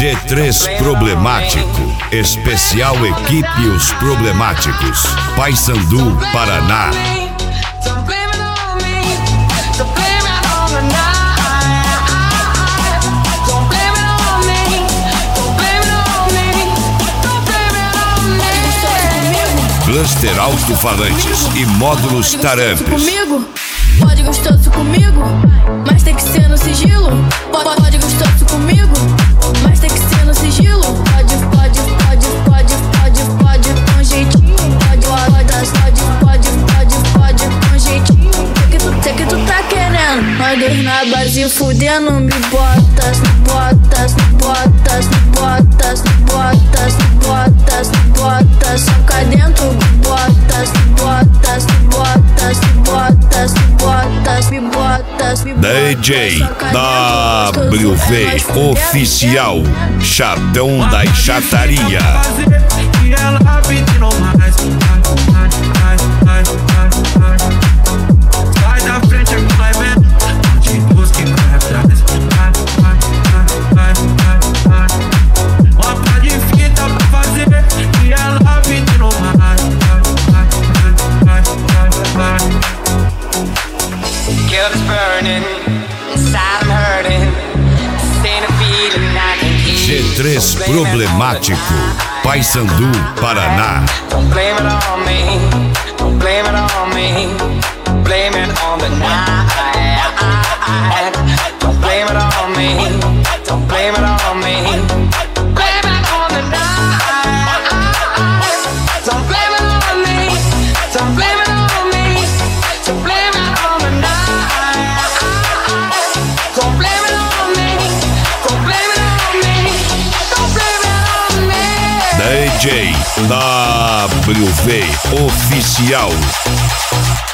G3 Problemático, especial equipe Os Problemáticos, Paysandu, Paraná. Cluster alto-falantes e módulos tarampes. Comigo, pode gostoso comigo, mas tem que ser no sigilo. Pode gostoso comigo, mas tem que ser no sigilo. Pode com jeitinho. Pode com jeitinho. Sei que tu tá querendo. Nós dois na base fudendo. Me botas. Soca dentro, botas. DJ WV Oficial, Chatão da Chataria. E ela pedindo mais. Sai da frente, é que vai vendo. De duas que vai atrás. Uma pá de fita pra fazer. E ela pedindo mais. Guilt's burning, inside I'm hurting. Seen a feeling I can keep. G3 Problemático, Paysandu, Paraná. Don't blame it on me. Don't blame it on me. Blame it on the night. Don't blame it on me. Don't blame it on me. Blame it on the night. Don't blame it on me. Don't blame it on me. Don't blame it on the night. Don't blame it on me. Don't blame it on me. Don't blame it on me. DJ WV Oficial.